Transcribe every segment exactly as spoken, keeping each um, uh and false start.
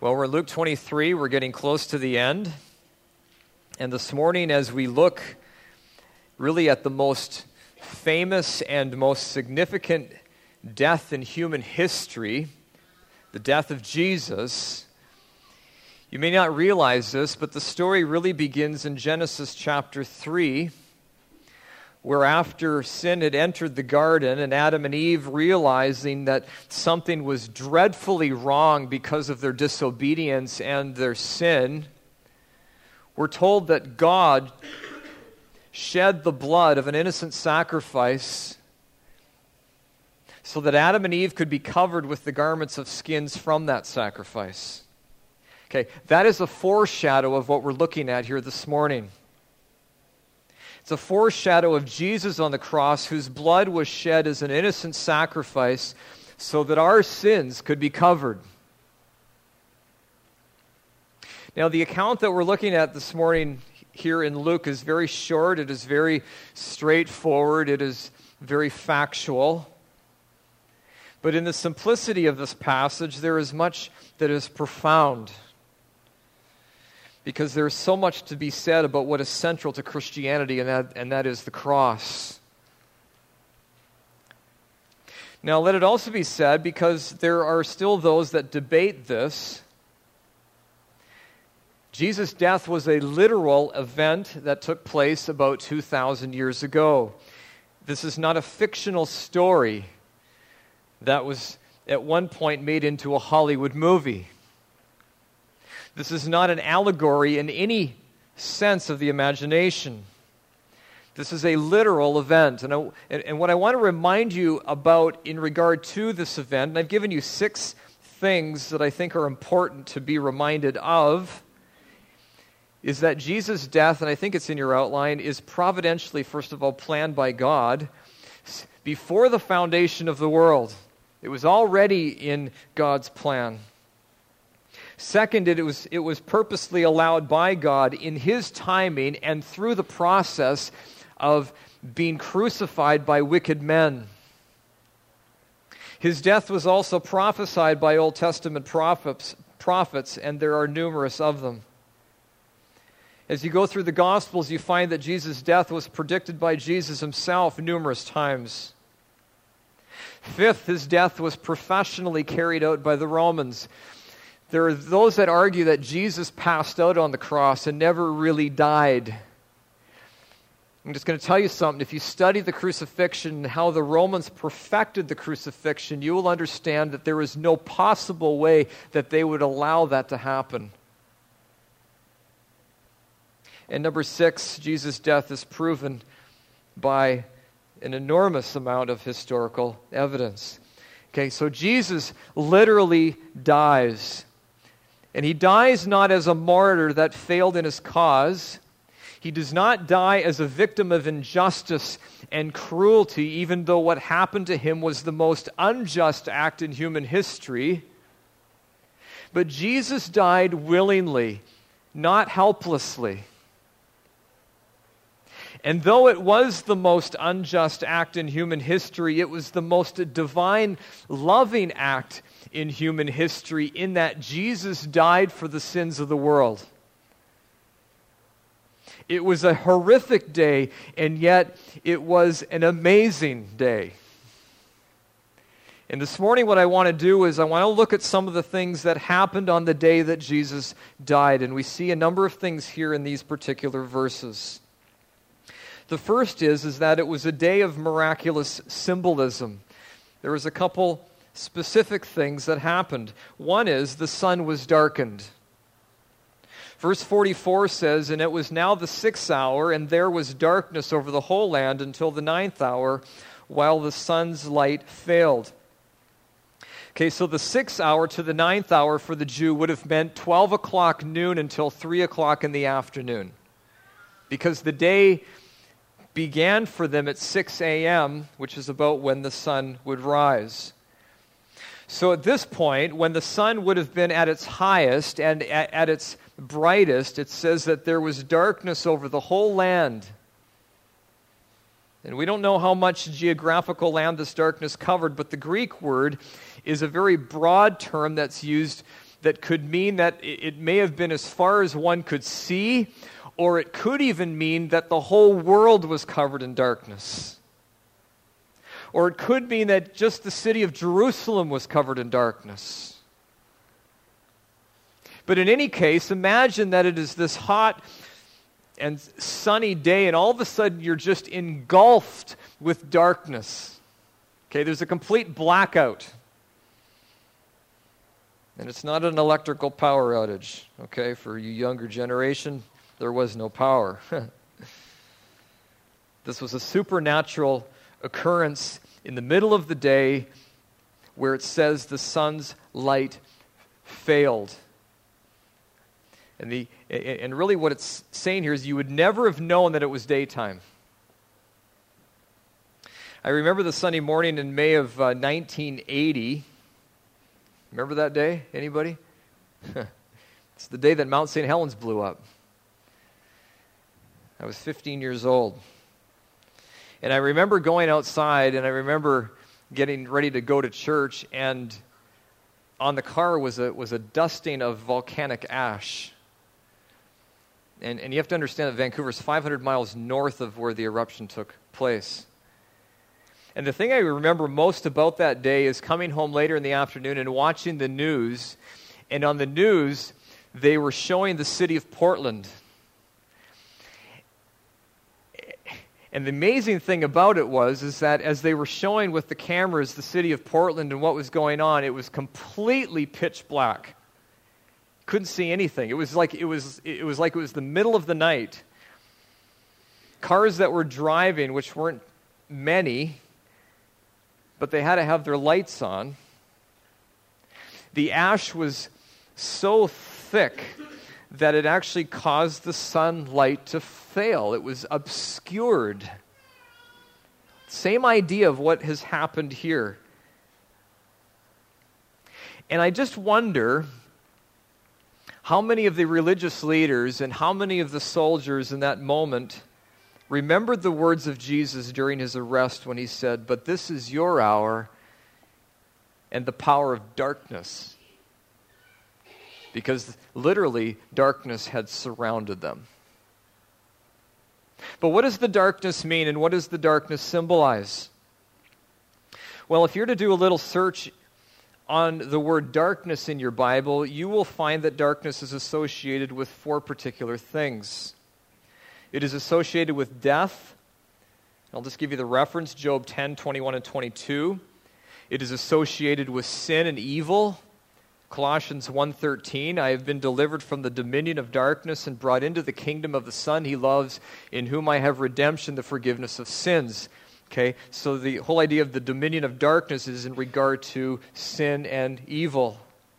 Well, we're in Luke twenty-three. We're getting close to the end. And this morning, as we look really at the most famous and most significant death in human history, the death of Jesus, you may not realize this, but the story really begins in Genesis chapter three, where after sin had entered the garden and Adam and Eve, realizing that something was dreadfully wrong because of their disobedience and their sin, we're told that God shed the blood of an innocent sacrifice so that Adam and Eve could be covered with the garments of skins from that sacrifice. Okay, that is a foreshadow of what we're looking at here this morning. It's a foreshadow of Jesus on the cross, whose blood was shed as an innocent sacrifice so that our sins could be covered. Now, the account that we're looking at this morning here in Luke is very short. It is very straightforward. It is very factual. But in the simplicity of this passage, there is much that is profound, because there is so much to be said about what is central to Christianity, and that, and that is the cross. Now, let it also be said, because there are still those that debate this, Jesus' death was a literal event that took place about two thousand years ago. This is not a fictional story that was at one point made into a Hollywood movie. This is not an allegory in any sense of the imagination. This is a literal event. And, I, and what I want to remind you about in regard to this event, and I've given you six things that I think are important to be reminded of, is that Jesus' death, and I think it's in your outline, is providentially, first of all, planned by God before the foundation of the world. It was already in God's plan. Second, it was, it was purposely allowed by God in His timing and through the process of being crucified by wicked men. His death was also prophesied by Old Testament prophets, prophets, and there are numerous of them. As you go through the Gospels, you find that Jesus' death was predicted by Jesus Himself numerous times. Fifth, His death was professionally carried out by the Romans. There are those that argue that Jesus passed out on the cross and never really died. I'm just going to tell you something. If you study the crucifixion and how the Romans perfected the crucifixion, you will understand that there is no possible way that they would allow that to happen. And number six, Jesus' death is proven by an enormous amount of historical evidence. Okay, so Jesus literally dies. And He dies not as a martyr that failed in his cause. He does not die as a victim of injustice and cruelty, even though what happened to Him was the most unjust act in human history. But Jesus died willingly, not helplessly. And though it was the most unjust act in human history, it was the most divine, loving act in human history, in that Jesus died for the sins of the world. It was a horrific day, and yet it was an amazing day. And this morning what I want to do is I want to look at some of the things that happened on the day that Jesus died, and we see a number of things here in these particular verses. The first is, is that it was a day of miraculous symbolism. There was a couple specific things that happened. One is the sun was darkened. Verse forty-four says, "And it was now the sixth hour, and there was darkness over the whole land until the ninth hour, while the sun's light failed." Okay, so the sixth hour to the ninth hour for the Jew would have meant twelve o'clock noon until three o'clock in the afternoon. Because the day began for them at six a.m., which is about when the sun would rise. So at this point, when the sun would have been at its highest and at, at its brightest, it says that there was darkness over the whole land. And we don't know how much geographical land this darkness covered, but the Greek word is a very broad term that's used that could mean that it may have been as far as one could see, or it could even mean that the whole world was covered in darkness. Or it could mean that just the city of Jerusalem was covered in darkness. But in any case, imagine that it is this hot and sunny day, and all of a sudden you're just engulfed with darkness. Okay, there's a complete blackout. And it's not an electrical power outage, okay? For you younger generation, there was no power. This was a supernatural occurrence in the middle of the day where it says the sun's light failed. And the and really what it's saying here is you would never have known that it was daytime. I remember the Sunday morning in May of uh, nineteen eighty. Remember that day? Anybody? It's the day that Mount Saint Helens blew up. I was fifteen years old. And I remember going outside, and I remember getting ready to go to church, and on the car was a was a dusting of volcanic ash. And, and you have to understand that Vancouver is five hundred miles north of where the eruption took place. And the thing I remember most about that day is coming home later in the afternoon and watching the news. And on the news, they were showing the city of Portland. And the amazing thing about it was is that as they were showing with the cameras the city of Portland and what was going on, it was completely pitch black. Couldn't see anything. It was like it was it was like it was the middle of the night. Cars that were driving, which weren't many, but they had to have their lights on. The ash was so thick that it actually caused the sunlight to fail. It was obscured. Same idea of what has happened here. And I just wonder how many of the religious leaders and how many of the soldiers in that moment remembered the words of Jesus during his arrest when he said, "But this is your hour and the power of darkness." Because literally, darkness had surrounded them. But what does the darkness mean, and what does the darkness symbolize? Well, if you're to do a little search on the word darkness in your Bible, you will find that darkness is associated with four particular things. It is associated with death. I'll just give you the reference, Job ten, twenty-one and twenty-two. It is associated with sin and evil. Colossians one thirteen, I have been delivered from the dominion of darkness and brought into the kingdom of the Son he loves, in whom I have redemption, the forgiveness of sins. Okay, so the whole idea of the dominion of darkness is in regard to sin and evil.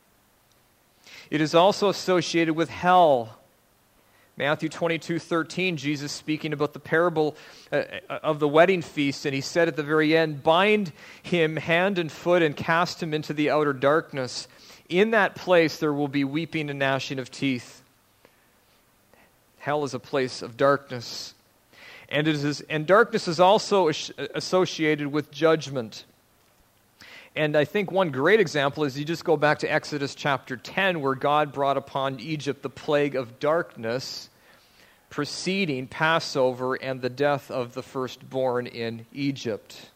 It is also associated with hell. Matthew twenty-two thirteen, Jesus speaking about the parable uh, of the wedding feast, and he said at the very end, "Bind him hand and foot and cast him into the outer darkness. In that place there will be weeping and gnashing of teeth." Hell is a place of darkness. And, it is, and darkness is also associated with judgment. And I think one great example is you just go back to Exodus chapter ten, where God brought upon Egypt the plague of darkness, preceding Passover and the death of the firstborn in Egypt.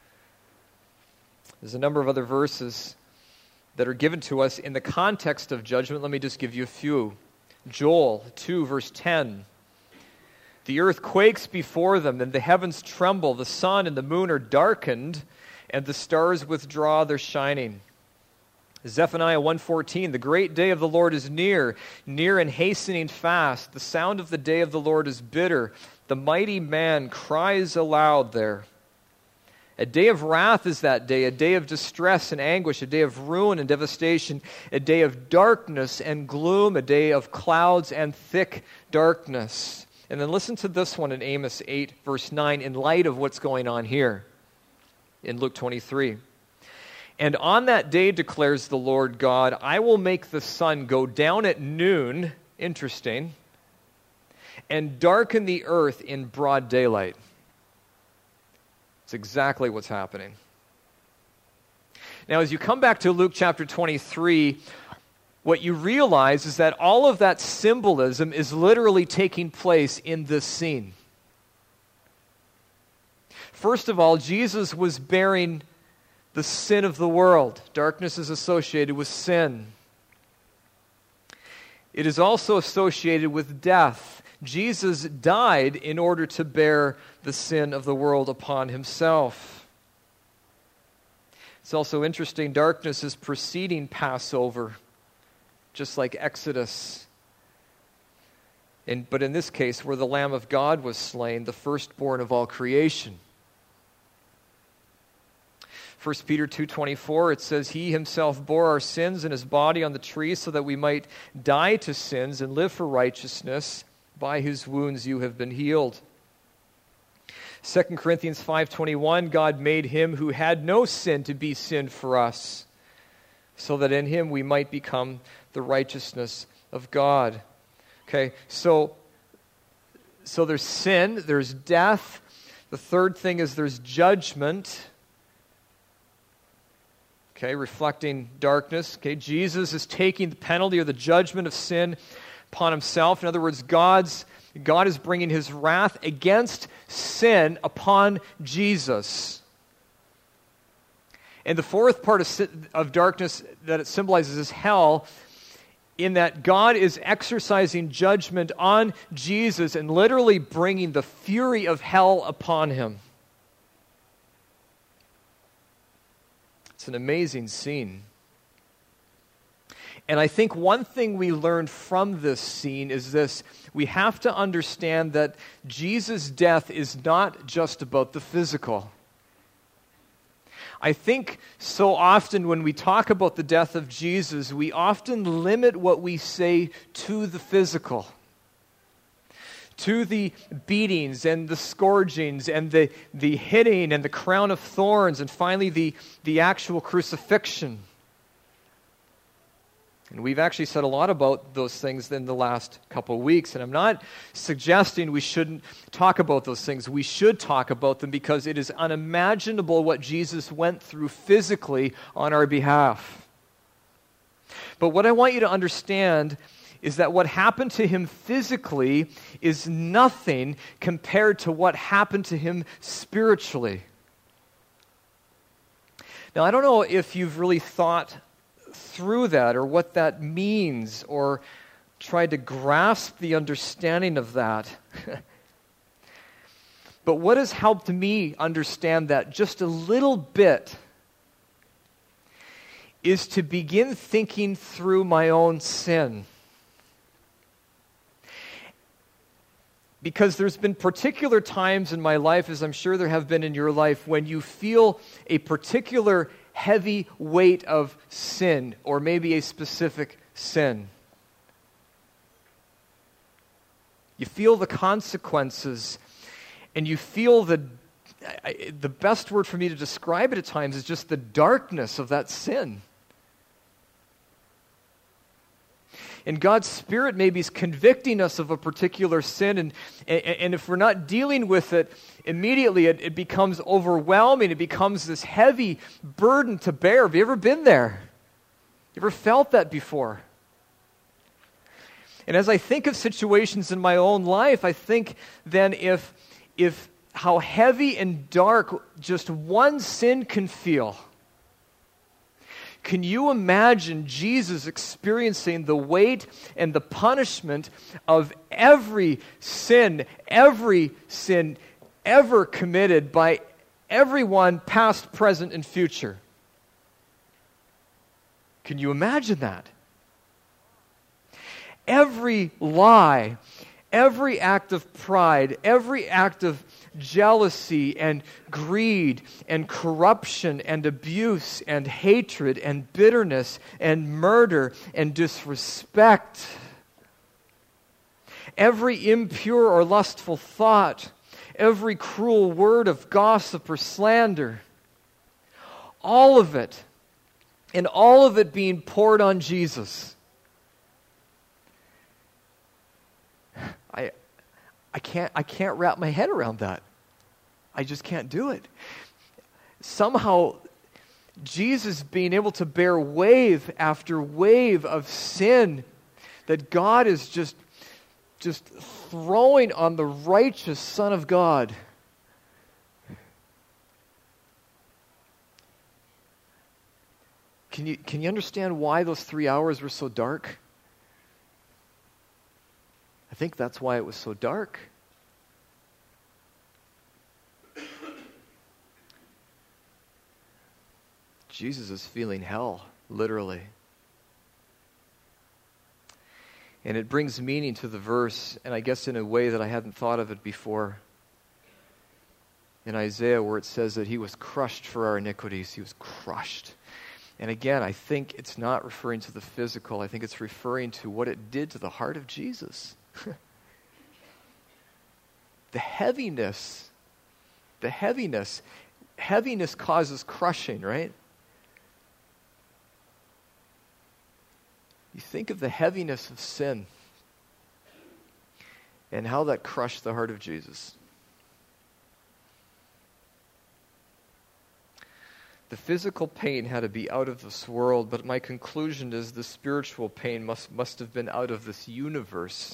There's a number of other verses that are given to us in the context of judgment. Let me just give you a few. Joel two, verse ten. The earth quakes before them, and the heavens tremble. The sun and the moon are darkened, and the stars withdraw their shining. Zephaniah one fourteen, the great day of the Lord is near, near and hastening fast. The sound of the day of the Lord is bitter. The mighty man cries aloud there. A day of wrath is that day, a day of distress and anguish, a day of ruin and devastation, a day of darkness and gloom, a day of clouds and thick darkness. And then listen to this one in Amos eight, verse nine, in light of what's going on here in Luke twenty-three. And on that day, declares the Lord God, I will make the sun go down at noon, interesting, and darken the earth in broad daylight. It's exactly what's happening. Now, as you come back to Luke chapter twenty-three, what you realize is that all of that symbolism is literally taking place in this scene. First of all, Jesus was bearing the sin of the world. Darkness is associated with sin. It is also associated with death. Jesus died in order to bear the sin of the world upon himself. It's also interesting, darkness is preceding Passover, just like Exodus. And, but in this case, where the Lamb of God was slain, the firstborn of all creation. First Peter two twenty-four, it says, He himself bore our sins in his body on the tree so that we might die to sins and live for righteousness. By his wounds you have been healed. Second Corinthians five twenty-one, God made him who had no sin to be sin for us, so that in him we might become the righteousness of God. Okay, so, so there's sin, there's death. The third thing is there's judgment. Okay, reflecting darkness. Okay, Jesus is taking the penalty or the judgment of sin upon himself. In other words, God's God is bringing his wrath against sin upon Jesus. And the fourth part of, of darkness that it symbolizes is hell, in that God is exercising judgment on Jesus and literally bringing the fury of hell upon him. It's an amazing scene. And I think one thing we learned from this scene is this: we have to understand that Jesus' death is not just about the physical. I think so often when we talk about the death of Jesus, we often limit what we say to the physical, to the beatings and the scourgings and the, the hitting and the crown of thorns and finally the, the actual crucifixion. And we've actually said a lot about those things in the last couple of weeks, and I'm not suggesting we shouldn't talk about those things. We should talk about them because it is unimaginable what Jesus went through physically on our behalf. But what I want you to understand is that what happened to him physically is nothing compared to what happened to him spiritually. Now, I don't know if you've really thought through that or what that means or tried to grasp the understanding of that. But what has helped me understand that just a little bit is to begin thinking through my own sin. Because there's been particular times in my life, as I'm sure there have been in your life, when you feel a particular heavy weight of sin, or maybe a specific sin. You feel the consequences, and you feel the, the best word for me to describe it at times is just the darkness of that sin. And God's Spirit maybe is convicting us of a particular sin, and, and, and if we're not dealing with it immediately, it, it becomes overwhelming. It becomes this heavy burden to bear. Have you ever been there? You ever felt that before? And as I think of situations in my own life, I think then if, if how heavy and dark just one sin can feel. Can you imagine Jesus experiencing the weight and the punishment of every sin, every sin ever committed by everyone, past, present, and future? Can you imagine that? Every lie, every act of pride, every act of jealousy and greed and corruption and abuse and hatred and bitterness and murder and disrespect. Every impure or lustful thought, every cruel word of gossip or slander, all of it, and all of it being poured on Jesus. I I can't I can't wrap my head around that. I just can't do it. Somehow, Jesus being able to bear wave after wave of sin that God is just, just throwing on the righteous Son of God. Can you, can you understand why those three hours were so dark? I think that's why it was so dark. Jesus is feeling hell, literally. And it brings meaning to the verse, and I guess in a way that I hadn't thought of it before. In Isaiah, where it says that he was crushed for our iniquities, he was crushed. And again, I think it's not referring to the physical. I think it's referring to what it did to the heart of Jesus. The heaviness. The heaviness. Heaviness causes crushing, right? You think of the heaviness of sin and how that crushed the heart of Jesus. The physical pain had to be out of this world, but my conclusion is the spiritual pain must, must have been out of this universe.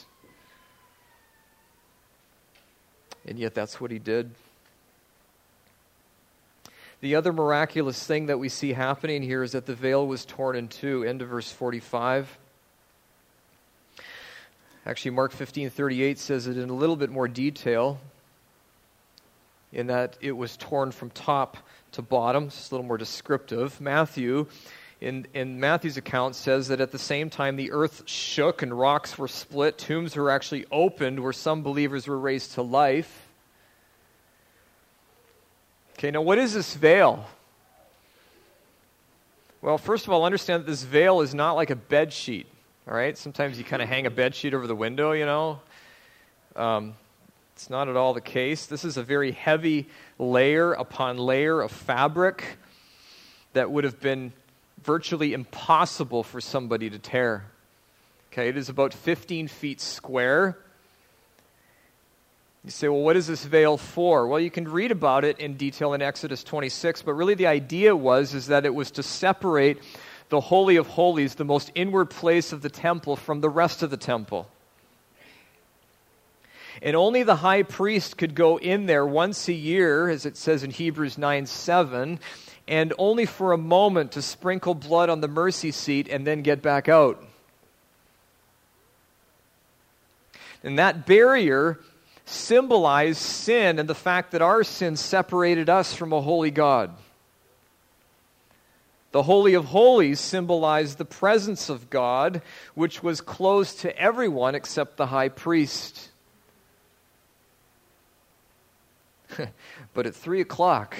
And yet that's what he did. The other miraculous thing that we see happening here is that the veil was torn in two. End of verse forty-five. Actually, Mark fifteen thirty-eight says it in a little bit more detail, in that it was torn from top to bottom. It's a little more descriptive. Matthew, in, in Matthew's account, says that at the same time the earth shook and rocks were split, tombs were actually opened where some believers were raised to life. Okay, now what is this veil? Well, first of all, understand that this veil is not like a bed sheet, all right? Sometimes you kind of hang a bed sheet over the window, you know. Um, it's not at all the case. This is a very heavy layer upon layer of fabric that would have been virtually impossible for somebody to tear. Okay, it is about fifteen feet square. You say, well, what is this veil for? Well, you can read about it in detail in Exodus twenty-six, but really the idea was is that it was to separate the Holy of Holies, the most inward place of the temple, from the rest of the temple. And only the high priest could go in there once a year, as it says in Hebrews nine seven, and only for a moment to sprinkle blood on the mercy seat and then get back out. And that barrier symbolized sin and the fact that our sin separated us from a holy God. The Holy of Holies symbolized the presence of God, which was closed to everyone except the high priest. But at three o'clock,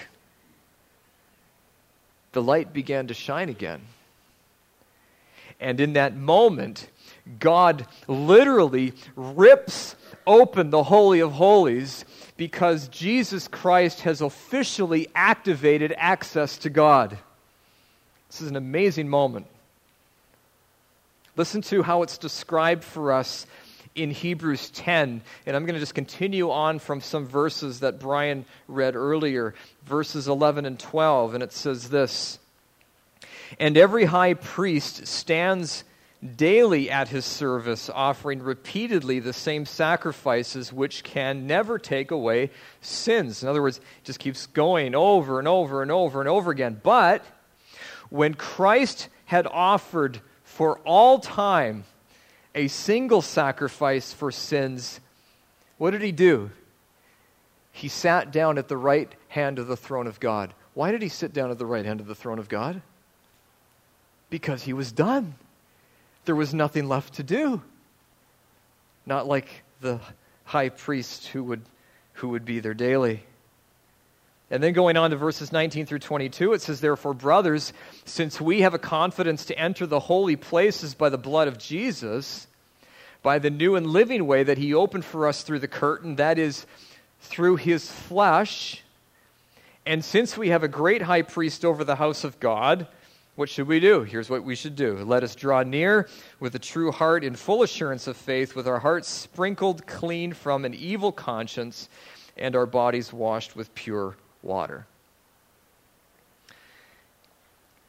the light began to shine again. And in that moment, God literally rips open the Holy of Holies because Jesus Christ has officially activated access to God. This is an amazing moment. Listen to how it's described for us in Hebrews ten, and I'm going to just continue on from some verses that Brian read earlier, verses eleven and twelve, and it says this: "And every high priest stands daily at his service, offering repeatedly the same sacrifices which can never take away sins." In other words, it just keeps going over and over and over and over again. But when Christ had offered for all time a single sacrifice for sins, what did he do? He sat down at the right hand of the throne of God. Why did he sit down at the right hand of the throne of God? Because he was done. There was nothing left to do. Not like the high priest who would, who would be there daily. And then going on to verses nineteen through twenty-two, it says, "Therefore, brothers, since we have a confidence to enter the holy places by the blood of Jesus, by the new and living way that he opened for us through the curtain, that is, through his flesh, and since we have a great high priest over the house of God, what should we do?" Here's what we should do. "Let us draw near with a true heart in full assurance of faith, with our hearts sprinkled clean from an evil conscience and our bodies washed with pure water."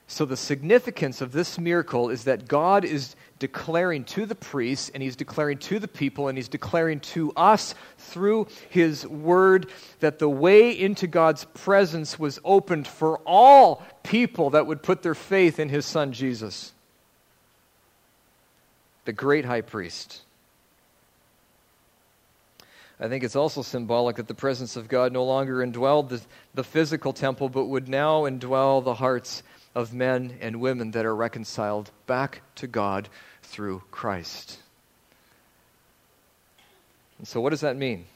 So the significance of this miracle is that God is declaring to the priests, and he's declaring to the people, and he's declaring to us through his word that the way into God's presence was opened for all people that would put their faith in his son Jesus, the great high priest. I think it's also symbolic that the presence of God no longer indwelled the, the physical temple, but would now indwell the hearts of men and women that are reconciled back to God through Christ. And so what does that mean?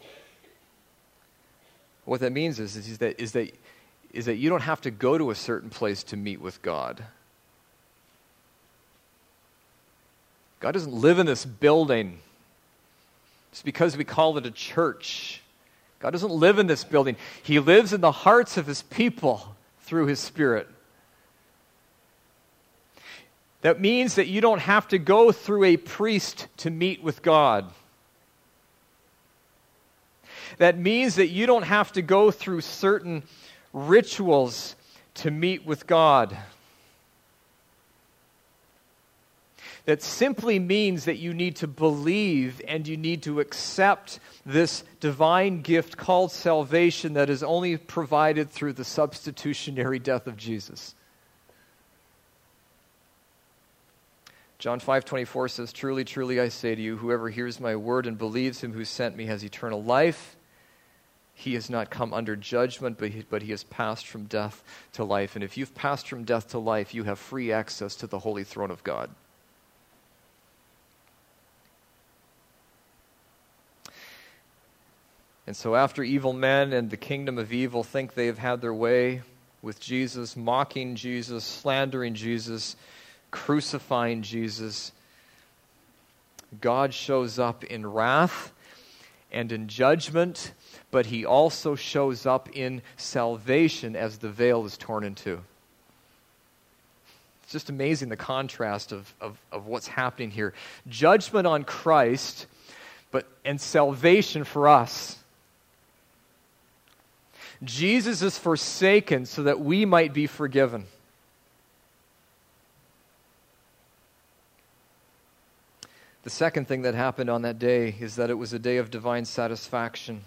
What that means is, is, that, is, that, is that you don't have to go to a certain place to meet with God. God doesn't live in this building just because we call it a church. God doesn't live in this building. He lives in the hearts of his people through his Spirit. That means that you don't have to go through a priest to meet with God. That means that you don't have to go through certain rituals to meet with God. That simply means that you need to believe and you need to accept this divine gift called salvation that is only provided through the substitutionary death of Jesus. John five twenty-four says, "Truly, truly, I say to you, whoever hears my word and believes him who sent me has eternal life. He has not come under judgment, but he, but he has passed from death to life." And if you've passed from death to life, you have free access to the holy throne of God. And so after evil men and the kingdom of evil think they have had their way with Jesus, mocking Jesus, slandering Jesus, crucifying Jesus, God shows up in wrath and in judgment, but he also shows up in salvation as the veil is torn in two. It's just amazing the contrast of, of, of what's happening here. Judgment on Christ, but and salvation for us. Jesus is forsaken so that we might be forgiven. The second thing that happened on that day is that it was a day of divine satisfaction.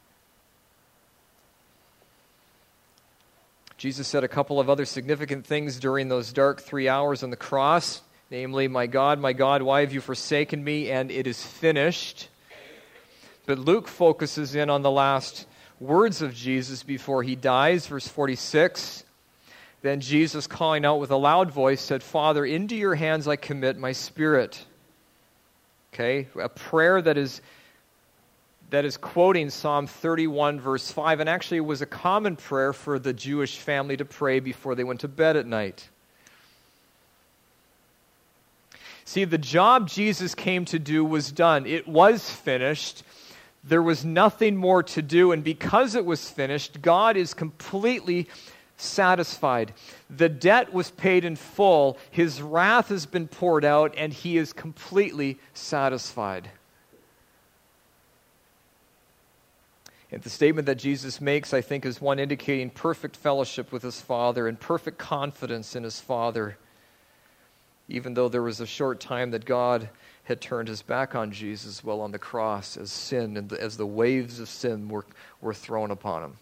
Jesus said a couple of other significant things during those dark three hours on the cross, namely, "My God, my God, why have you forsaken me?" and "It is finished." But Luke focuses in on the last words of Jesus before he dies, verse forty-six. "Then Jesus, calling out with a loud voice, said, 'Father, into your hands I commit my spirit.'" Okay, a prayer that is that is quoting Psalm thirty-one, verse five, and actually it was a common prayer for the Jewish family to pray before they went to bed at night. See, the job Jesus came to do was done. It was finished. There was nothing more to do, and because it was finished, God is completely satisfied. The debt was paid in full. His wrath has been poured out, and he is completely satisfied. And the statement that Jesus makes, I think, is one indicating perfect fellowship with his Father and perfect confidence in his Father, even though there was a short time that God had turned his back on Jesus while on the cross as sin and as the waves of sin were, were thrown upon him.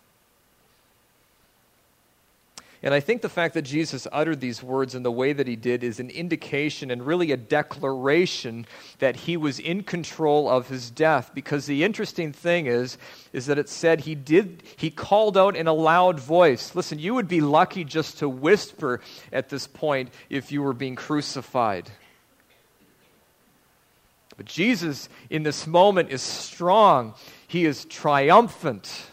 And I think the fact that Jesus uttered these words in the way that he did is an indication and really a declaration that he was in control of his death. Because the interesting thing is, is that it said he did, he called out in a loud voice. Listen, you would be lucky just to whisper at this point if you were being crucified. But Jesus in this moment is strong. He is triumphant.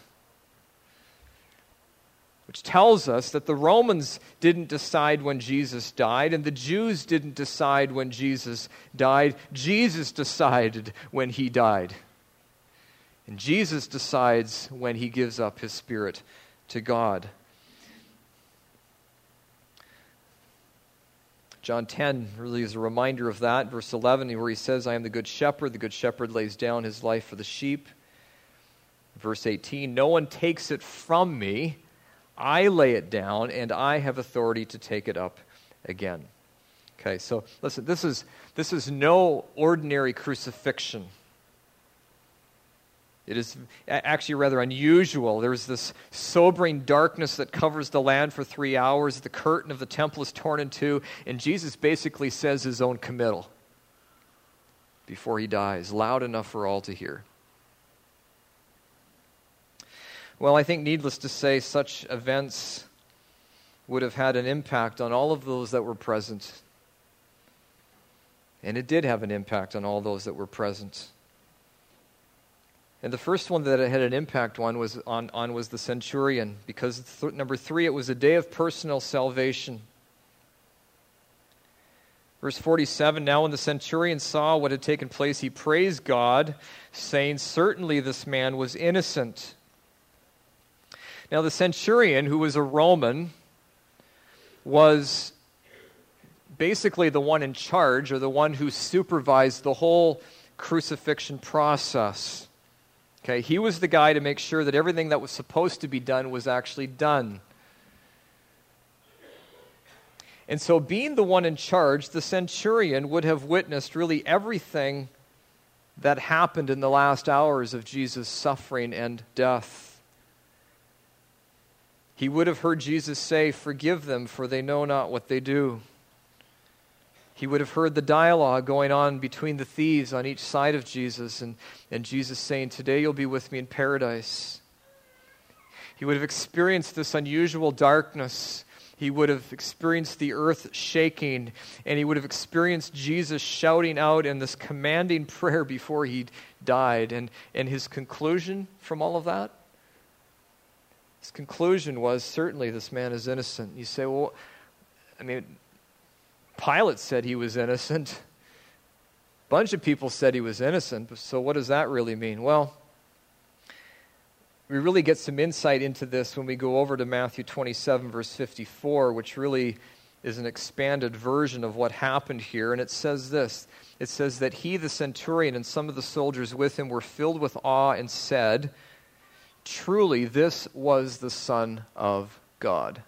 Which tells us that the Romans didn't decide when Jesus died, and the Jews didn't decide when Jesus died. Jesus decided when he died. And Jesus decides when he gives up his spirit to God. John ten really is a reminder of that. Verse eleven, where he says, "I am the good shepherd. The good shepherd lays down his life for the sheep." Verse eighteen, "No one takes it from me. I lay it down, and I have authority to take it up again. Okay, so listen, this is this is no ordinary crucifixion. It is actually rather unusual. There's this sobering darkness that covers the land for three hours. The curtain of the temple is torn in two, and Jesus basically says his own committal before he dies, loud enough for all to hear. Well, I think needless to say, such events would have had an impact on all of those that were present. And it did have an impact on all those that were present. And the first one that it had an impact on was, on, on was the centurion, because th- number three, it was a day of personal salvation. Verse forty-seven, now when the centurion saw what had taken place, he praised God, saying, certainly this man was innocent. Now the centurion, who was a Roman, was basically the one in charge, or the one who supervised the whole crucifixion process. Okay, he was the guy to make sure that everything that was supposed to be done was actually done. And so being the one in charge, the centurion would have witnessed really everything that happened in the last hours of Jesus' suffering and death. He would have heard Jesus say, forgive them, for they know not what they do. He would have heard the dialogue going on between the thieves on each side of Jesus, and, and Jesus saying, today you'll be with me in paradise. He would have experienced this unusual darkness. He would have experienced the earth shaking, and he would have experienced Jesus shouting out in this commanding prayer before he died. And, and his conclusion from all of that? His conclusion was, certainly this man is innocent. You say, well, I mean, Pilate said he was innocent. A bunch of people said he was innocent. So what does that really mean? Well, we really get some insight into this when we go over to Matthew twenty-seven, verse fifty-four, which really is an expanded version of what happened here. And it says this. It says that he, the centurion, and some of the soldiers with him were filled with awe and said, truly, this was the Son of God.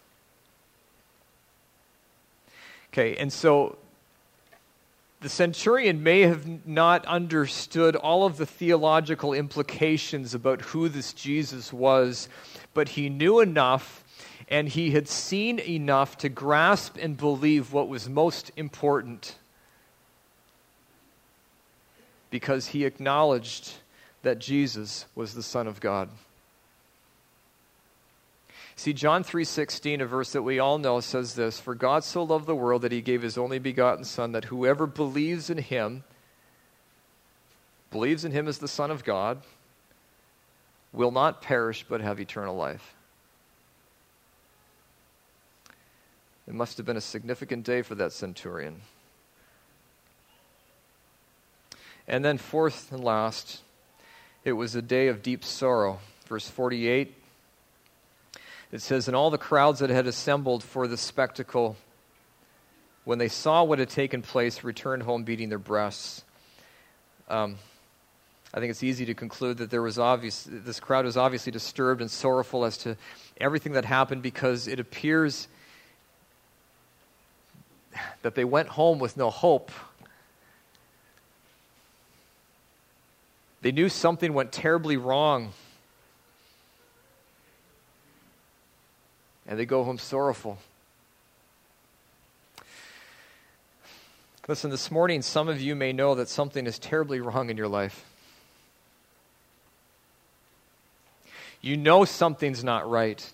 Okay, and so the centurion may have not understood all of the theological implications about who this Jesus was, but he knew enough and he had seen enough to grasp and believe what was most important, because he acknowledged that Jesus was the Son of God. See, John three sixteen, a verse that we all know, says this, for God so loved the world that he gave his only begotten Son, that whoever believes in him, believes in him as the Son of God, will not perish but have eternal life. It must have been a significant day for that centurion. And then fourth and last, it was a day of deep sorrow. Verse forty-eight, it says, and all the crowds that had assembled for the spectacle, when they saw what had taken place, returned home beating their breasts. Um, I think it's easy to conclude that there was obvious, this crowd was obviously disturbed and sorrowful as to everything that happened, because it appears that they went home with no hope. They knew something went terribly wrong. And they go home sorrowful. Listen, this morning, some of you may know that something is terribly wrong in your life. You know something's not right.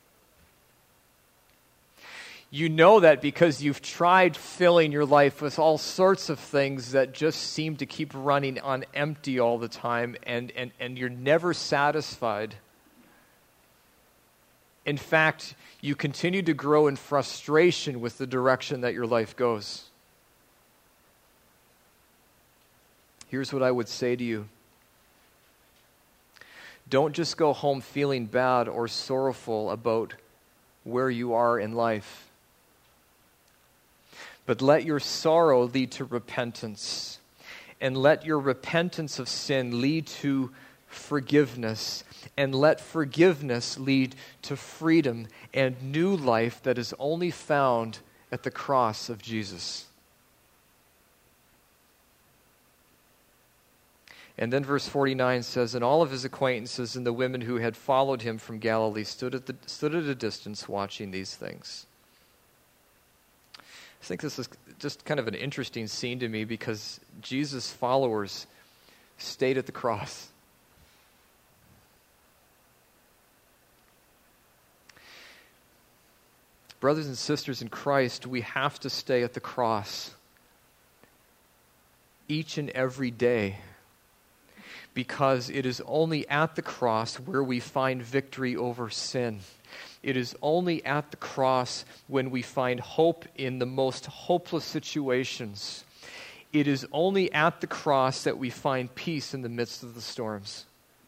You know that because you've tried filling your life with all sorts of things that just seem to keep running on empty all the time, and, and, and you're never satisfied. In fact, you continue to grow in frustration with the direction that your life goes. Here's what I would say to you. Don't just go home feeling bad or sorrowful about where you are in life, but let your sorrow lead to repentance, and let your repentance of sin lead to forgiveness, and let forgiveness lead to freedom and new life that is only found at the cross of Jesus. And then verse forty-nine says, and all of his acquaintances and the women who had followed him from Galilee stood at, the, stood at a distance watching these things. I think this is just kind of an interesting scene to me because Jesus' followers stayed at the cross. Brothers and sisters in Christ, we have to stay at the cross each and every day, because it is only at the cross where we find victory over sin. It is only at the cross when we find hope in the most hopeless situations. It is only at the cross that we find peace in the midst of the storms.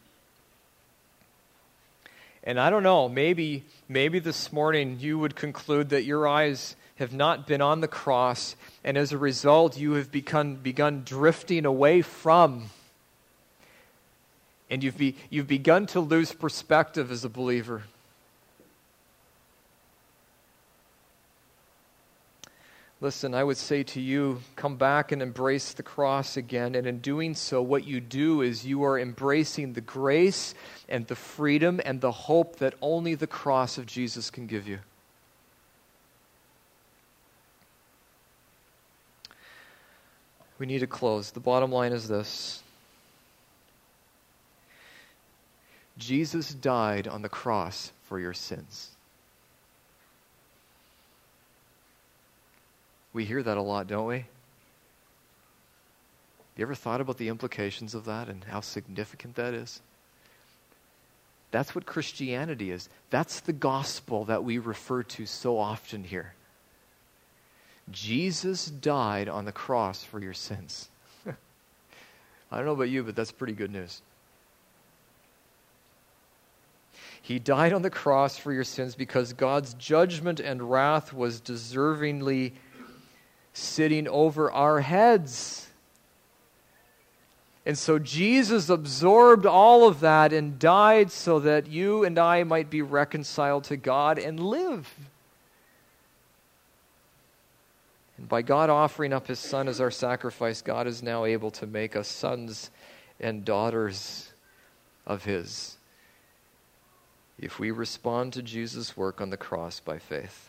And I don't know, maybe, maybe this morning you would conclude that your eyes have not been on the cross, and as a result you have begun, begun drifting away from, and you've, be, you've begun to lose perspective as a believer. Listen, I would say to you, come back and embrace the cross again. And in doing so, what you do is you are embracing the grace and the freedom and the hope that only the cross of Jesus can give you. We need to close. The bottom line is this. Jesus died on the cross for your sins. We hear that a lot, don't we? You ever thought about the implications of that and how significant that is? That's what Christianity is. That's the gospel that we refer to so often here. Jesus died on the cross for your sins. I don't know about you, but that's pretty good news. He died on the cross for your sins because God's judgment and wrath was deservingly sitting over our heads. And so Jesus absorbed all of that and died so that you and I might be reconciled to God and live. And by God offering up his Son as our sacrifice, God is now able to make us sons and daughters of his, if we respond to Jesus' work on the cross by faith.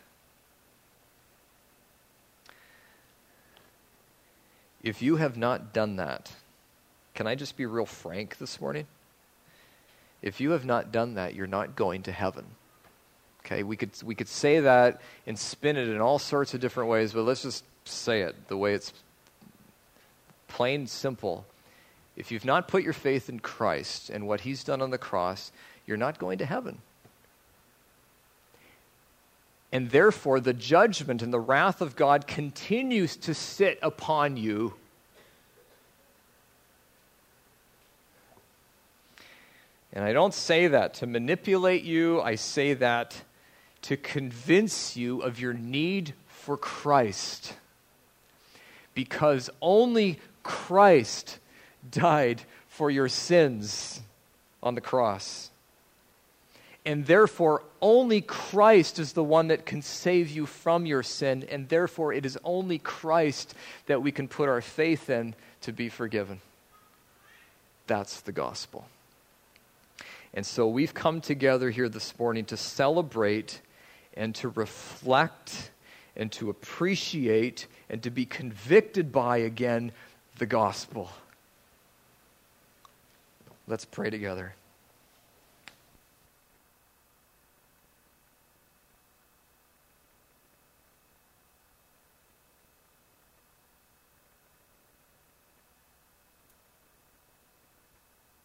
If you have not done that, can I just be real frank this morning? If you have not done that, you're not going to heaven. Okay, we could we could say that and spin it in all sorts of different ways, but let's just say it the way it's plain and simple. If you've not put your faith in Christ and what he's done on the cross, you're not going to heaven. And therefore, the judgment and the wrath of God continues to sit upon you. And I don't say that to manipulate you. I say that to convince you of your need for Christ. Because only Christ died for your sins on the cross. And therefore, only Christ is the one that can save you from your sin, and therefore it is only Christ that we can put our faith in to be forgiven. That's the gospel. And so we've come together here this morning to celebrate and to reflect and to appreciate and to be convicted by, again, the gospel. Let's pray together.